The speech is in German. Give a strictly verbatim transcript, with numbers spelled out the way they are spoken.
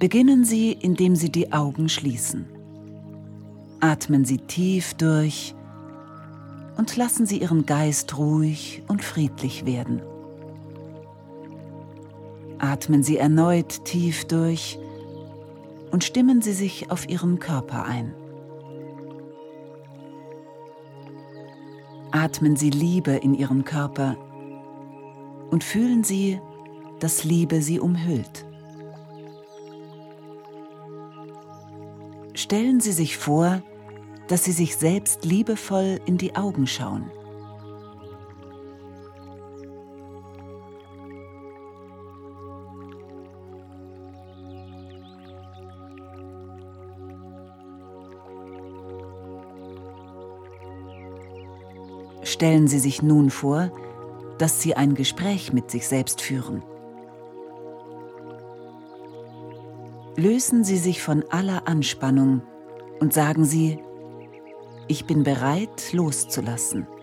Beginnen Sie, indem Sie die Augen schließen. Atmen Sie tief durch und lassen Sie Ihren Geist ruhig und friedlich werden. Atmen Sie erneut tief durch und stimmen Sie sich auf Ihren Körper ein. Atmen Sie Liebe in Ihren Körper und fühlen Sie, dass Liebe Sie umhüllt. Stellen Sie sich vor, dass Sie sich selbst liebevoll in die Augen schauen. Stellen Sie sich nun vor, dass Sie ein Gespräch mit sich selbst führen. Lösen Sie sich von aller Anspannung und sagen Sie: Ich bin bereit, loszulassen.